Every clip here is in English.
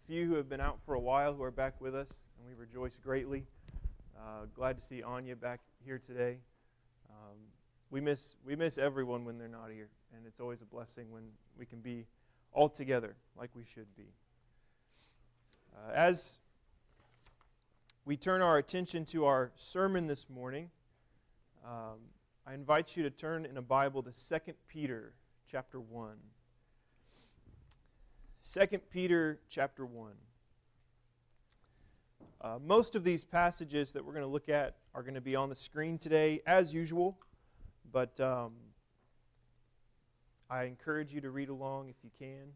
few who have been out for a while who are back with us, and we rejoice greatly. Glad to see Anya back here today. We miss everyone when they're not here, and it's always a blessing when we can be all together like we should be. As we turn our attention to our sermon this morning, I invite you to turn in a Bible to 2 Peter chapter 1. 2 Peter chapter 1. Most of these passages that we're going to look at are going to be on the screen today, as usual, but I encourage you to read along if you can.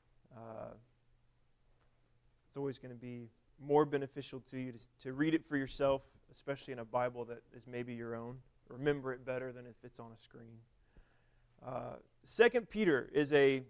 It's always going to be more beneficial to you to read it for yourself, especially in a Bible that is maybe your own. Remember it better than if it's on a screen. 2 Peter is a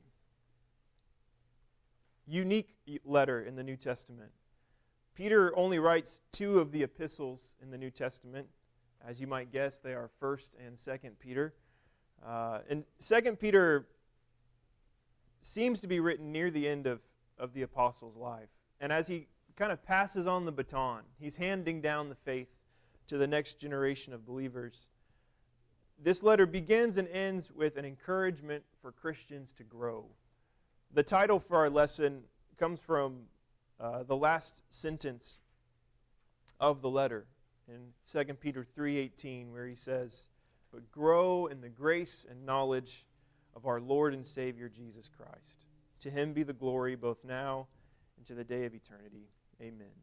unique letter in the New Testament. Peter only writes 2 of the epistles in the New Testament. As you might guess, they are 1st and 2nd Peter. And 2 Peter seems to be written near the end of the apostle's life. And as he kind of passes on the baton, he's handing down the faith to the next generation of believers. This letter begins and ends with an encouragement for Christians to grow. The title for our lesson comes from the last sentence of the letter in 2 Peter 3:18, where he says, "But grow in the grace and knowledge of our Lord and Savior Jesus Christ. To Him be the glory both now and to the day of eternity. Amen."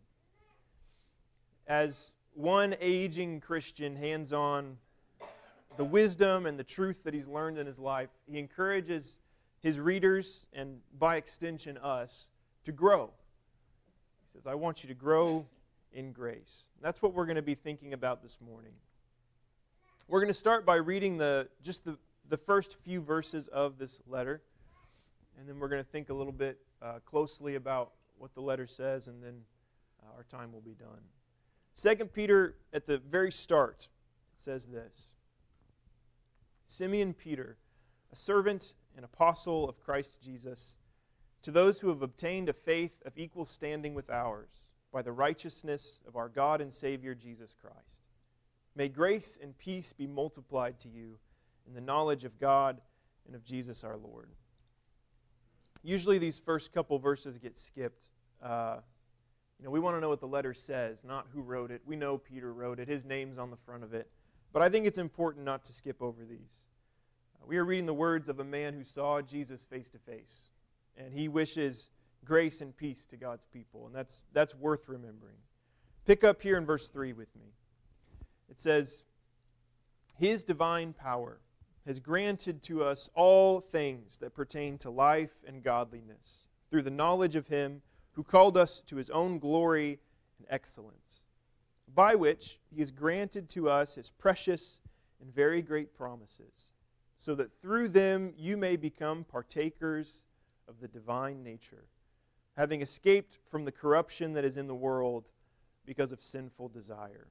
As one aging Christian hands on the wisdom and the truth that he's learned in his life, he encourages his readers, and by extension us, to grow. He says, I want you to grow in grace. That's what we're going to be thinking about this morning. We're going to start by reading the first few verses of this letter, and then we're going to think a little bit closely about what the letter says, and then our time will be done. 2 Peter, at the very start, it says this: Simeon Peter, a servant and apostle of Christ Jesus, to those who have obtained a faith of equal standing with ours, by the righteousness of our God and Savior Jesus Christ. May grace and peace be multiplied to you in the knowledge of God and of Jesus our Lord. Usually these first couple verses get skipped. We want to know what the letter says, not who wrote it. We know Peter wrote it. His name's on the front of it. But I think it's important not to skip over these. We are reading the words of a man who saw Jesus face to face, and he wishes grace and peace to God's people, and that's worth remembering. Pick up here in verse 3 with me. It says, His divine power has granted to us all things that pertain to life and godliness, through the knowledge of Him who called us to His own glory and excellence, by which He has granted to us His precious and very great promises, so that through them you may become partakers of the divine nature, having escaped from the corruption that is in the world because of sinful desire.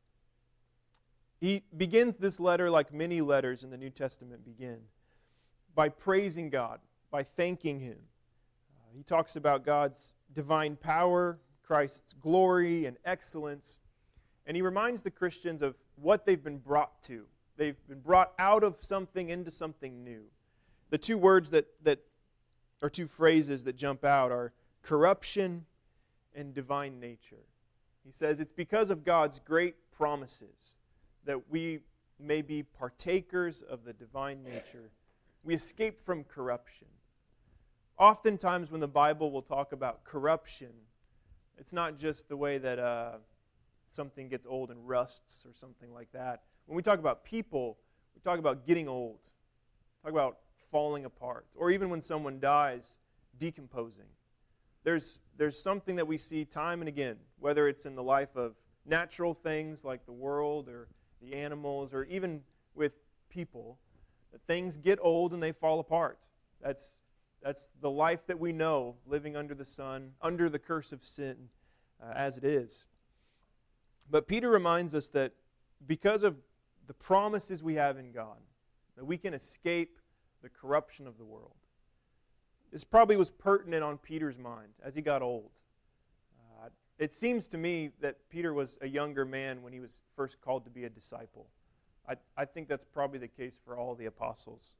He begins this letter, like many letters in the New Testament begin, by praising God, by thanking Him. He talks about God's divine power, Christ's glory and excellence, and he reminds the Christians of what they've been brought to. They've been brought out of something into something new. The 2 words or 2 phrases that jump out are corruption and divine nature. He says it's because of God's great promises that we may be partakers of the divine nature. We escape from corruption. Oftentimes when the Bible will talk about corruption, it's not just the way that something gets old and rusts or something like that. When we talk about people, we talk about getting old, talk about falling apart, or even when someone dies, decomposing. There's something that we see time and again, whether it's in the life of natural things like the world or the animals, or even with people, that things get old and they fall apart. That's the life that we know, living under the sun, under the curse of sin, as it is. But Peter reminds us that because of the promises we have in God, that we can escape the corruption of the world. This probably was pertinent on Peter's mind as he got old. It seems to me that Peter was a younger man when he was first called to be a disciple. I think that's probably the case for all the apostles.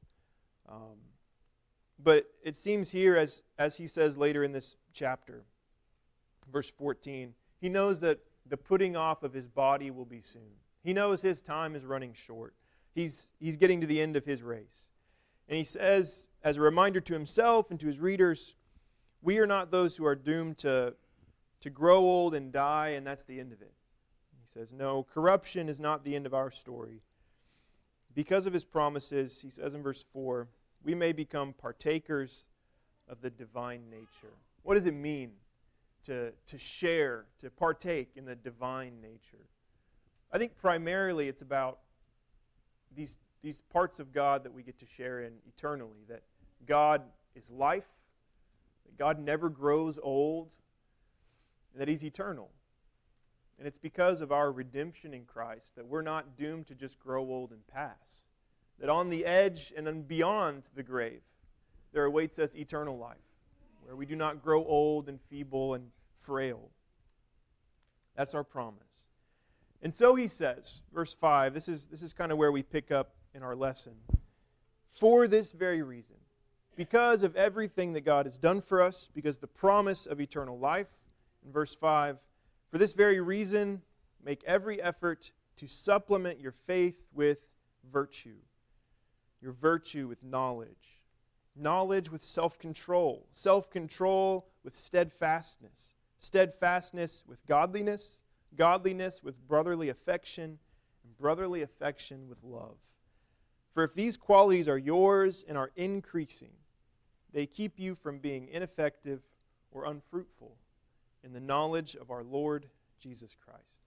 But it seems here, as he says later in this chapter, verse 14, he knows that the putting off of his body will be soon. He knows his time is running short. He's getting to the end of his race. And he says, as a reminder to himself and to his readers, we are not those who are doomed to grow old and die, and that's the end of it. He says, no, corruption is not the end of our story. Because of his promises, he says in verse 4, we may become partakers of the divine nature. What does it mean to share, to partake in the divine nature? I think primarily it's about these parts of God that we get to share in eternally, that God is life, that God never grows old, and that He's eternal. And it's because of our redemption in Christ that we're not doomed to just grow old and pass. That on the edge and beyond the grave, there awaits us eternal life, where we do not grow old and feeble and frail. That's our promise. And so he says, verse 5, this is kind of where we pick up in our lesson. For this very reason, because of everything that God has done for us, because the promise of eternal life, in verse 5, for this very reason, make every effort to supplement your faith with virtue, your virtue with knowledge, knowledge with self-control, self-control with steadfastness, steadfastness with godliness, godliness with brotherly affection, and brotherly affection with love. For if these qualities are yours and are increasing, they keep you from being ineffective or unfruitful in the knowledge of our Lord Jesus Christ.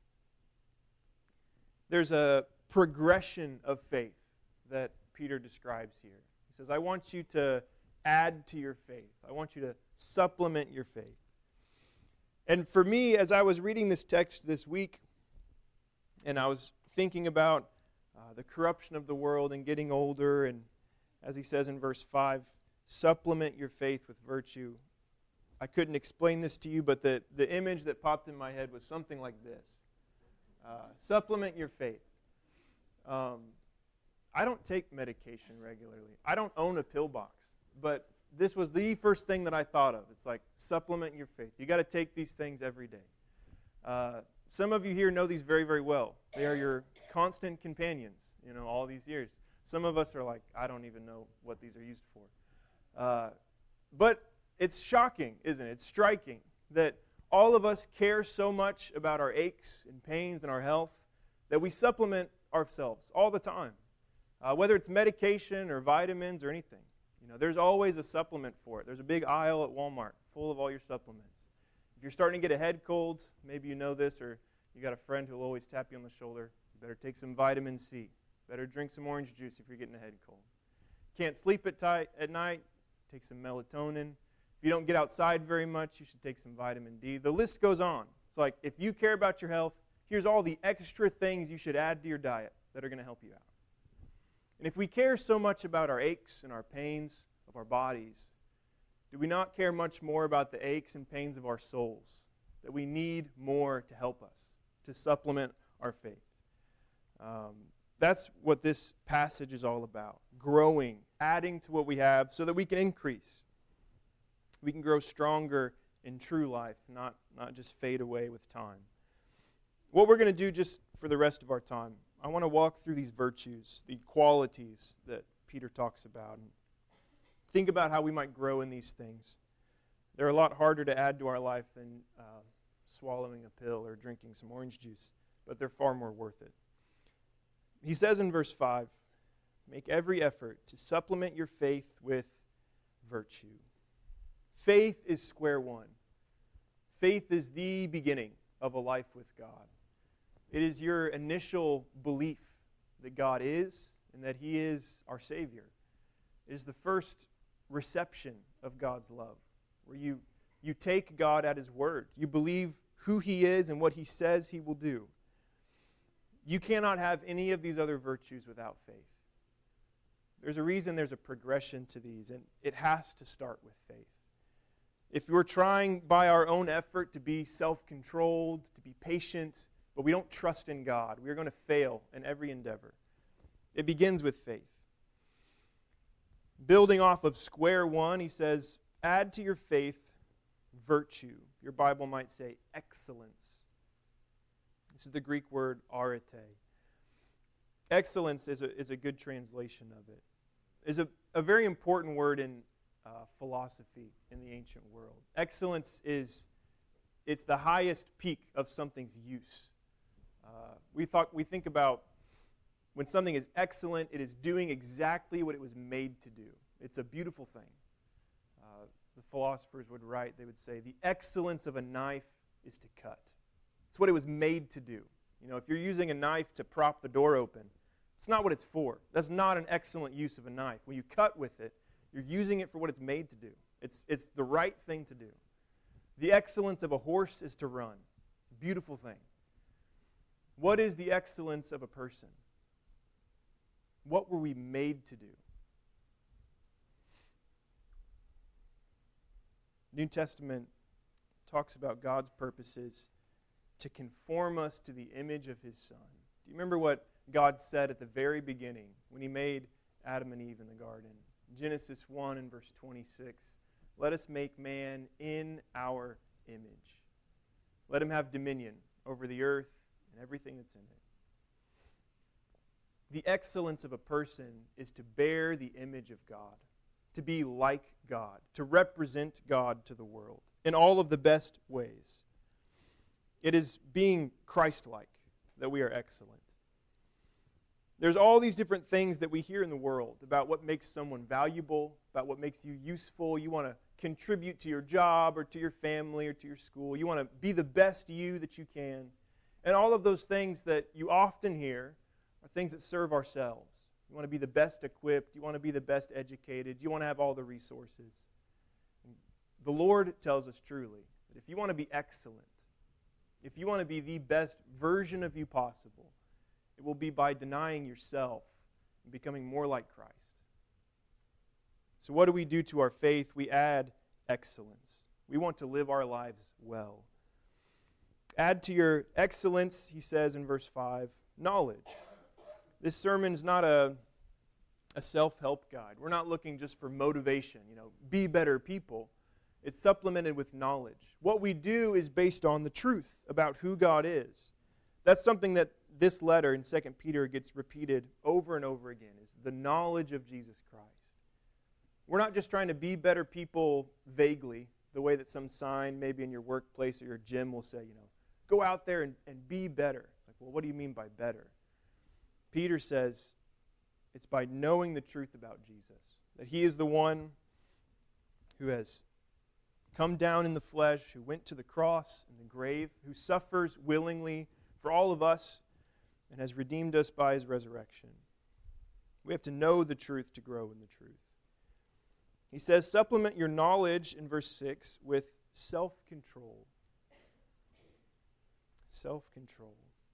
There's a progression of faith that Peter describes here. He says, I want you to add to your faith. I want you to supplement your faith. And for me, as I was reading this text this week, and I was thinking about the corruption of the world and getting older, and as he says in verse 5, supplement your faith with virtue. I couldn't explain this to you, but the image that popped in my head was something like this. Supplement your faith. I don't take medication regularly. I don't own a pill box, but this was the first thing that I thought of. It's like, supplement your faith. You got to take these things every day. Some of you here know these very, very well. They are your constant companions, all these years. Some of us are like, I don't even know what these are used for. But it's shocking, isn't it? It's striking that all of us care so much about our aches and pains and our health that we supplement ourselves all the time. Whether it's medication or vitamins or anything. There's always a supplement for it. There's a big aisle at Walmart full of all your supplements. If you're starting to get a head cold, maybe you know this, or you got a friend who will always tap you on the shoulder, you better take some vitamin C. Better drink some orange juice if you're getting a head cold. Can't sleep at night, take some melatonin. If you don't get outside very much, you should take some vitamin D. The list goes on. It's like, if you care about your health, here's all the extra things you should add to your diet that are going to help you out. And if we care so much about our aches and our pains of our bodies, do we not care much more about the aches and pains of our souls, that we need more to help us, to supplement our faith? That's what this passage is all about. Growing, adding to what we have so that we can increase. We can grow stronger in true life, not just fade away with time. What we're going to do just for the rest of our time, I want to walk through these virtues, the qualities that Peter talks about, and think about how we might grow in these things. They're a lot harder to add to our life than swallowing a pill or drinking some orange juice, but they're far more worth it. He says in verse 5, make every effort to supplement your faith with virtue. Faith is square one. Faith is the beginning of a life with God. It is your initial belief that God is and that He is our Savior. It is the first reception of God's love, where you take God at His word. You believe who He is and what He says He will do. You cannot have any of these other virtues without faith. There's a reason there's a progression to these, and it has to start with faith. If we're trying by our own effort to be self-controlled, to be patient, but we don't trust in God, we are going to fail in every endeavor. It begins with faith. Building off of square one, he says, add to your faith virtue. Your Bible might say excellence. This is the Greek word arete. Excellence is a good translation of it. It's a very important word in philosophy in the ancient world. Excellence it's the highest peak of something's use. We think about when something is excellent, it is doing exactly what it was made to do. It's a beautiful thing. The philosophers would write, they would say, the excellence of a knife is to cut. It's what it was made to do. You know, if you're using a knife to prop the door open, it's not what it's for. That's not an excellent use of a knife. When you cut with it, you're using it for what it's made to do. It's the right thing to do. The excellence of a horse is to run. It's a beautiful thing. What is the excellence of a person? What were we made to do? New Testament talks about God's purposes to conform us to the image of His Son. Do you remember what God said at the very beginning when He made Adam and Eve in the garden? Genesis 1 and verse 26. Let us make man in our image. Let him have dominion over the earth and everything that's in it. The excellence of a person is to bear the image of God, to be like God, to represent God to the world in all of the best ways. It is being Christ-like that we are excellent. There's all these different things that we hear in the world about what makes someone valuable, about what makes you useful. You want to contribute to your job or to your family or to your school. You want to be the best you that you can. And all of those things that you often hear are things that serve ourselves. You want to be the best equipped. You want to be the best educated. You want to have all the resources. The Lord tells us truly that if you want to be excellent, if you want to be the best version of you possible, it will be by denying yourself and becoming more like Christ. So what do we do to our faith? We add excellence. We want to live our lives well. Add to your excellence, he says in verse 5, knowledge. This sermon's not a self-help guide. We're not looking just for motivation, be better people. It's supplemented with knowledge. What we do is based on the truth about who God is. That's something that this letter in 2 Peter gets repeated over and over again, is the knowledge of Jesus Christ. We're not just trying to be better people vaguely, the way that some sign maybe in your workplace or your gym will say, go out there and be better. It's like, well, what do you mean by better? Peter says it's by knowing the truth about Jesus, that He is the one who has come down in the flesh, who went to the cross and the grave, who suffers willingly for all of us, and has redeemed us by His resurrection. We have to know the truth to grow in the truth. He says, supplement your knowledge in verse 6 with self-control. Self-control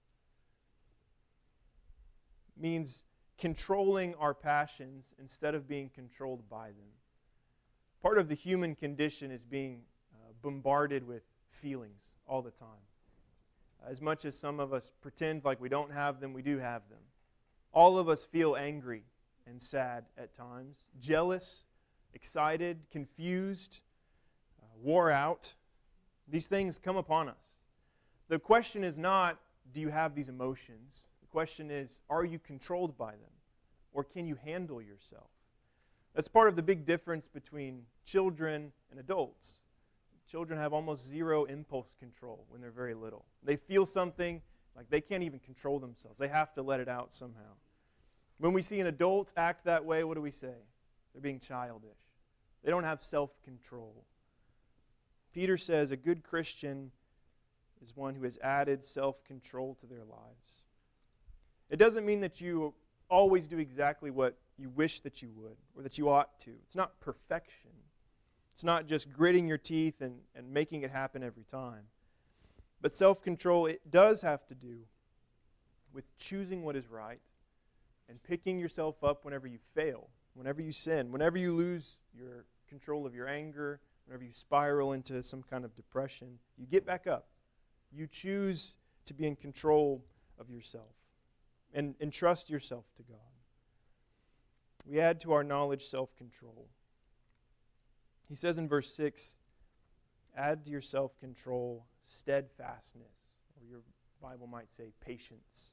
means controlling our passions instead of being controlled by them. Part of the human condition is being bombarded with feelings all the time. As much as some of us pretend like we don't have them, we do have them. All of us feel angry and sad at times, jealous, excited, confused, wore out. These things come upon us. The question is not, do you have these emotions? The question is, are you controlled by them? Or can you handle yourself? That's part of the big difference between children and adults. Children have almost zero impulse control when they're very little. They feel something, like they can't even control themselves. They have to let it out somehow. When we see an adult act that way, what do we say? They're being childish. They don't have self-control. Peter says a good Christian is one who has added self-control to their lives. It doesn't mean that you always do exactly what you wish that you would or that you ought to. It's not perfection. It's not just gritting your teeth and making it happen every time. But self-control, it does have to do with choosing what is right and picking yourself up whenever you fail whenever you sin, whenever you lose your control of your anger, whenever you spiral into some kind of depression, you get back up. You choose to be in control of yourself and entrust yourself to God. We add to our knowledge self-control. He says in verse 6, add to your self-control steadfastness, or your Bible might say patience.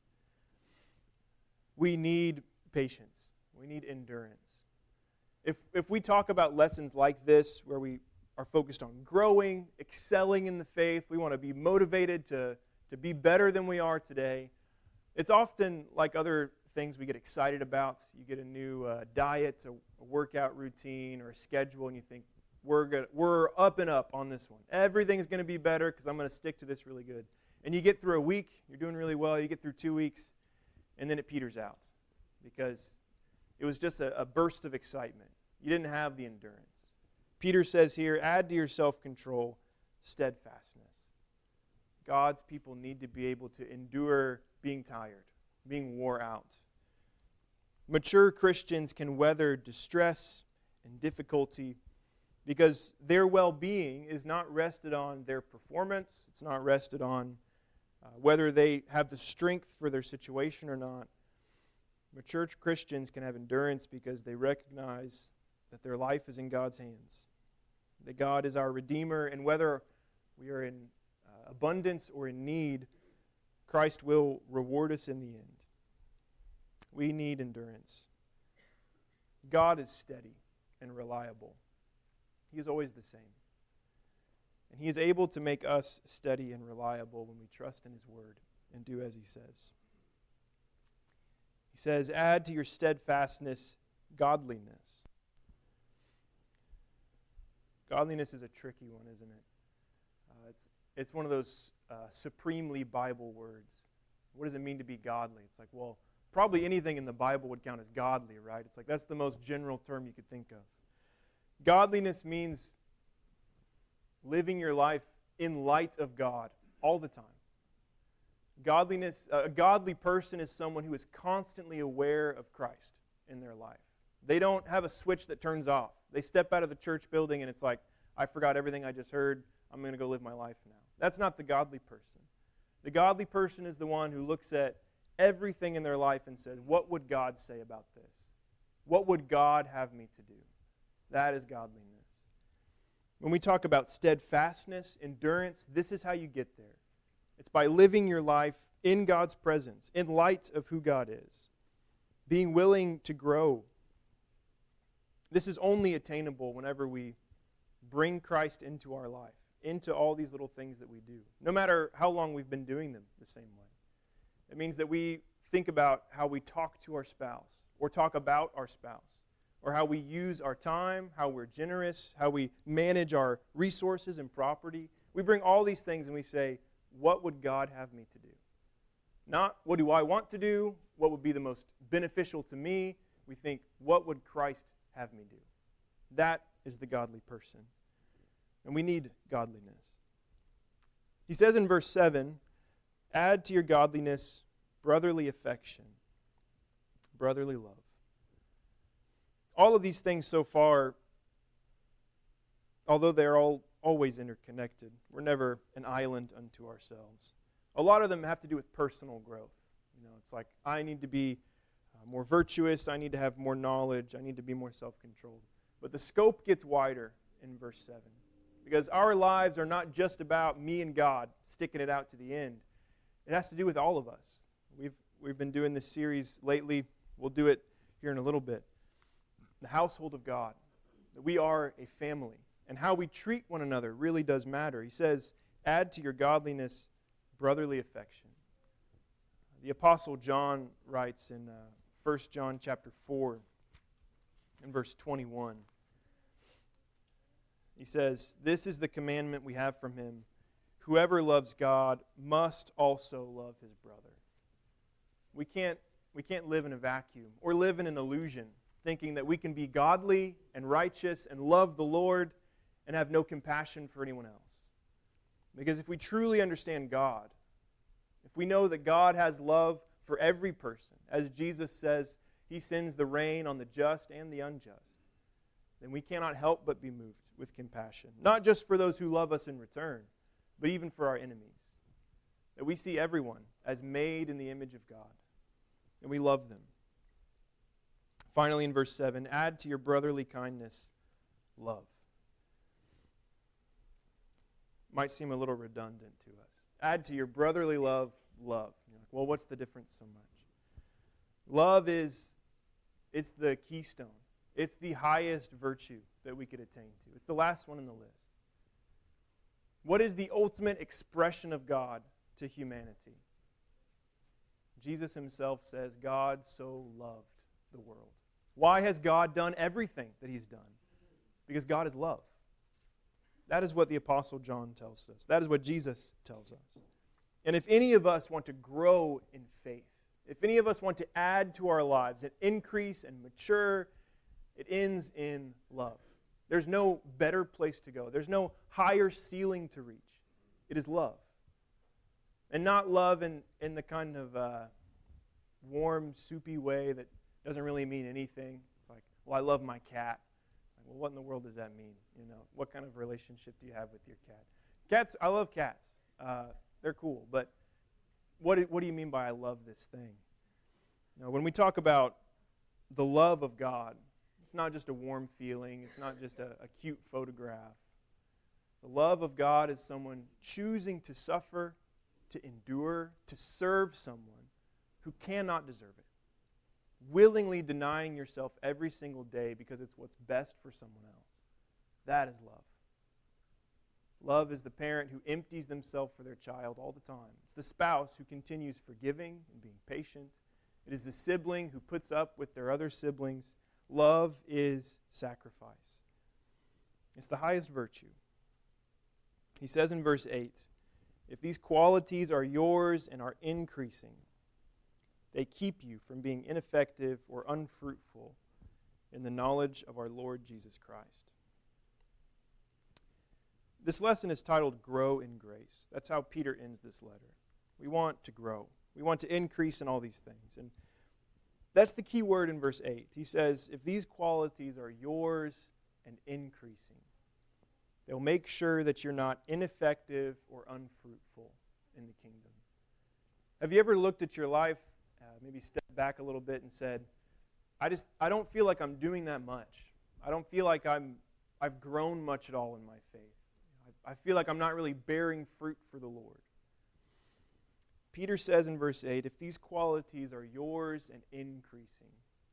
We need patience. We need endurance. If we talk about lessons like this, where we are focused on growing, excelling in the faith, we want to be motivated to be better than we are today, it's often like other things we get excited about. You get a new diet, a workout routine, or a schedule, and you think, we're up and up on this one. Everything's going to be better because I'm going to stick to this really good. And you get through a week, you're doing really well. You get through 2 weeks, and then it peters out because it was just a burst of excitement. You didn't have the endurance. Peter says here, add to your self-control steadfastness. God's people need to be able to endure being tired, being wore out. Mature Christians can weather distress and difficulty because their well-being is not rested on their performance. It's not rested on whether they have the strength for their situation or not. Mature Christians can have endurance because they recognize that their life is in God's hands, that God is our Redeemer, and whether we are in abundance or in need, Christ will reward us in the end. We need endurance. God is steady and reliable. He is always the same. And He is able to make us steady and reliable when we trust in His Word and do as He says. He says, add to your steadfastness godliness. Godliness is a tricky one, isn't it? It's one of those supremely Bible words. What does it mean to be godly? It's like, well, probably anything in the Bible would count as godly, right? It's like that's the most general term you could think of. Godliness means living your life in light of God all the time. Godliness, a godly person is someone who is constantly aware of Christ in their life. They don't have a switch that turns off. They step out of the church building and it's like, I forgot everything I just heard. I'm going to go live my life now. That's not the godly person. The godly person is the one who looks at everything in their life and says, what would God say about this? What would God have me to do? That is godliness. When we talk about steadfastness, endurance, this is how you get there. It's by living your life in God's presence, in light of who God is. Being willing to grow. This is only attainable whenever we bring Christ into our life, into all these little things that we do, no matter how long we've been doing them the same way. It means that we think about how we talk to our spouse, or talk about our spouse, or how we use our time, how we're generous, how we manage our resources and property. We bring all these things and we say, what would God have me to do? Not what do I want to do, what would be the most beneficial to me. We think, what would Christ have me do? That is the godly person. And we need godliness. He says in verse 7, add to your godliness brotherly affection, brotherly love. All of these things so far, although they're always interconnected, we're never an island unto ourselves. A lot of them have to do with personal growth. It's like, I need to be more virtuous, I need to have more knowledge, I need to be more self-controlled. But the scope gets wider in verse 7. Because our lives are not just about me and God sticking it out to the end. It has to do with all of us. We've been doing this series lately. We'll do it here in a little bit. The household of God. That we are a family. And how we treat one another really does matter. He says, add to your godliness brotherly affection. The Apostle John writes in 1 John chapter 4 and verse 21. He says, this is the commandment we have from Him. Whoever loves God must also love his brother. We can't live in a vacuum or live in an illusion thinking that we can be godly and righteous and love the Lord and have no compassion for anyone else. Because if we truly understand God, if we know that God has love for every person, as Jesus says, He sends the rain on the just and the unjust, then we cannot help but be moved with compassion, not just for those who love us in return, but even for our enemies. That we see everyone as made in the image of God, and we love them. Finally, in verse 7, add to your brotherly kindness love. Might seem a little redundant to us. Add to your brotherly love, love. You're like, well, what's the difference so much? Love it's the keystone. It's the highest virtue that we could attain to. It's the last one in the list. What is the ultimate expression of God to humanity? Jesus himself says, God so loved the world. Why has God done everything that he's done? Because God is love. That is what the Apostle John tells us. That is what Jesus tells us. And if any of us want to grow in faith, if any of us want to add to our lives and increase and mature, it ends in love. There's no better place to go. There's no higher ceiling to reach. It is love. And not love in the kind of warm, soupy way that doesn't really mean anything. It's like, well, I love my cat. Like, well, what in the world does that mean? You know, what kind of relationship do you have with your cat? Cats, I love cats. They're cool. But what do you mean by I love this thing? Now, when we talk about the love of God, it's not just a warm feeling. It's not just a cute photograph. The love of God is someone choosing to suffer, to endure, to serve someone who cannot deserve it. Willingly denying yourself every single day because it's what's best for someone else. That is love. Love is the parent who empties themselves for their child all the time. It's the spouse who continues forgiving and being patient. It is the sibling who puts up with their other siblings. Love is sacrifice. It's the highest virtue. He says in verse 8, if these qualities are yours and are increasing, they keep you from being ineffective or unfruitful in the knowledge of our Lord Jesus Christ. This lesson is titled Grow in Grace. That's how Peter ends this letter. We want to grow. We want to increase in all these things. And that's the key word in verse 8. He says, if these qualities are yours and increasing, they'll make sure that you're not ineffective or unfruitful in the kingdom. Have you ever looked at your life, maybe stepped back a little bit and said, I don't feel like I'm doing that much. I don't feel like I've grown much at all in my faith. I feel like I'm not really bearing fruit for the Lord. Peter says in verse 8, if these qualities are yours and increasing,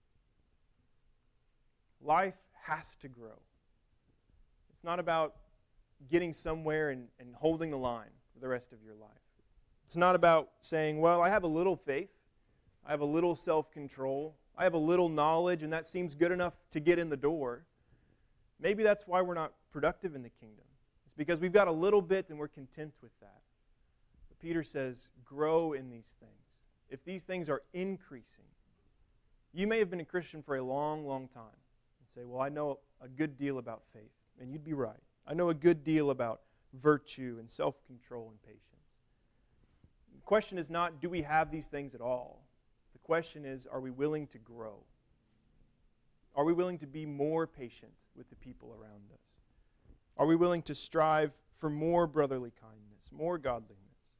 life has to grow. It's not about getting somewhere and holding the line for the rest of your life. It's not about saying, well, I have a little faith, I have a little self-control, I have a little knowledge, and that seems good enough to get in the door. Maybe that's why we're not productive in the kingdom. It's because we've got a little bit and we're content with that. But Peter says, grow in these things. If these things are increasing, you may have been a Christian for a long, long time and say, well, I know a good deal about faith. And you'd be right. I know a good deal about virtue and self-control and patience. The question is not, do we have these things at all? The question is, are we willing to grow? Are we willing to be more patient with the people around us? Are we willing to strive for more brotherly kindness, more godliness?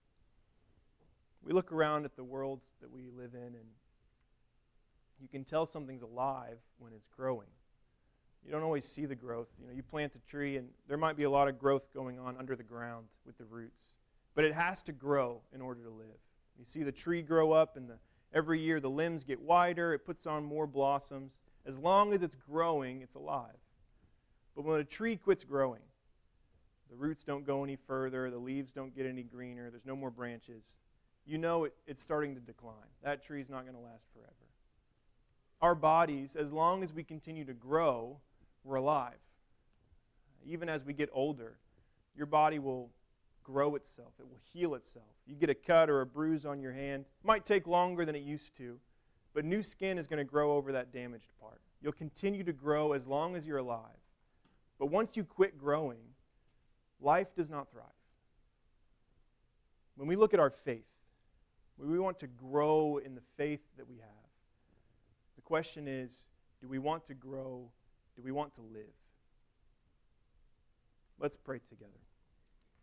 We look around at the world that we live in, and you can tell something's alive when it's growing. You don't always see the growth. You plant a tree, and there might be a lot of growth going on under the ground with the roots. But it has to grow in order to live. You see the tree grow up, and every year the limbs get wider. It puts on more blossoms. As long as it's growing, it's alive. But when a tree quits growing, the roots don't go any further, the leaves don't get any greener, there's no more branches, you know it's starting to decline. That tree's not going to last forever. Our bodies, as long as we continue to grow, we're alive. Even as we get older, your body will grow itself. It will heal itself. You get a cut or a bruise on your hand. It might take longer than it used to, but new skin is going to grow over that damaged part. You'll continue to grow as long as you're alive. But once you quit growing, life does not thrive. When we look at our faith, when we want to grow in the faith that we have, the question is, do we want to grow? Do we want to live? Let's pray together.